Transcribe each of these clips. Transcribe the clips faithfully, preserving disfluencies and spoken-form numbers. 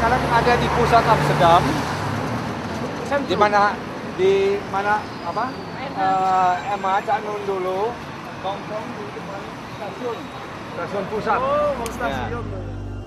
sekarang ada di pusat Amsterdam, di mana di mana apa? Uh, Emma Cak Nun dulu, nongkrong di depan stasiun, stasiun pusat. Oh, stasiun. Ya.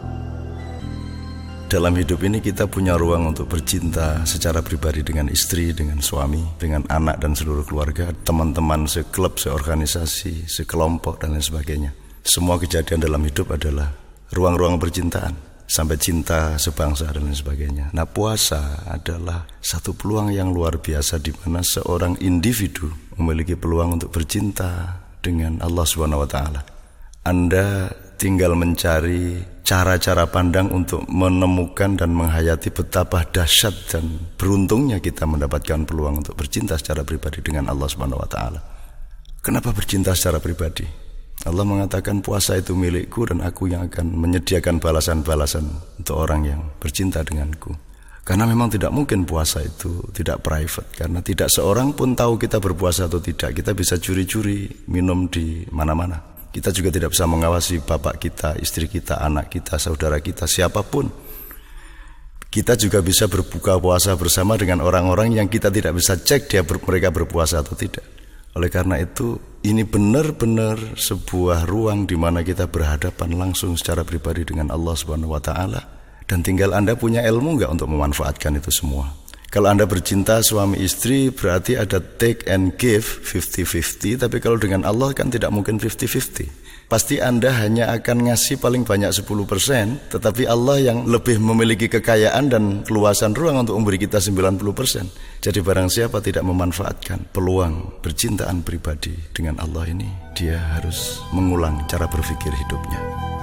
Dalam hidup ini kita punya ruang untuk bercinta secara pribadi dengan istri, dengan suami, dengan anak dan seluruh keluarga, teman-teman seklub, seorganisasi, sekelompok dan lain sebagainya. Semua kejadian dalam hidup adalah ruang-ruang percintaan, sampai cinta sebangsa dan lain sebagainya. Nah, puasa adalah satu peluang yang luar biasa di mana seorang individu memiliki peluang untuk bercinta dengan Allah Subhanahu wa taala. Anda tinggal mencari cara-cara pandang untuk menemukan dan menghayati betapa dahsyat dan beruntungnya kita mendapatkan peluang untuk bercinta secara pribadi dengan Allah Subhanahu wa taala. Kenapa bercinta secara pribadi? Allah mengatakan puasa itu milikku dan aku yang akan menyediakan balasan-balasan untuk orang yang bercinta denganku. Karena memang tidak mungkin puasa itu tidak private, karena tidak seorang pun tahu kita berpuasa atau tidak. Kita bisa curi-curi minum di mana-mana. Kita juga tidak bisa mengawasi bapak kita, istri kita, anak kita, saudara kita, siapapun. Kita juga bisa berbuka puasa bersama dengan orang-orang yang kita tidak bisa cek dia ber, mereka berpuasa atau tidak. Oleh karena itu, ini benar-benar sebuah ruang di mana kita berhadapan langsung secara pribadi dengan Allah Subhanahu wa taala, dan tinggal Anda punya ilmu enggak untuk memanfaatkan itu semua. Kalau Anda bercinta suami istri berarti ada take and give fifty fifty, tapi kalau dengan Allah kan tidak mungkin fifty fifty. Pasti Anda hanya akan ngasih paling banyak sepuluh persen, tetapi Allah yang lebih memiliki kekayaan dan keluasan ruang untuk memberi kita sembilan puluh persen. Jadi barang siapa tidak memanfaatkan peluang percintaan pribadi dengan Allah ini, dia harus mengulang cara berpikir hidupnya.